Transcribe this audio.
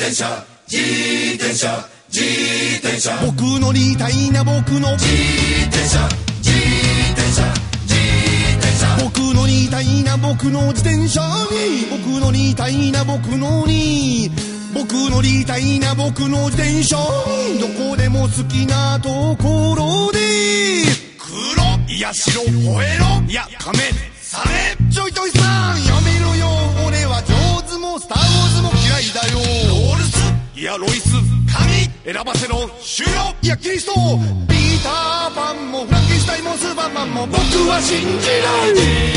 僕乗りたいな僕の僕乗りたいな僕の自転車に僕乗りたいな僕のに僕乗りたいな僕の自転車にどこでも好きなところで黒いや白吠えろいや亀されちょいちょいさんやめろよ俺はジョーズもスターウォーズも嫌いだよロールスいやロイス神選ばせろ主よいやキリストピーターパンもフランケンシュタインもスーパーマンも僕は信じない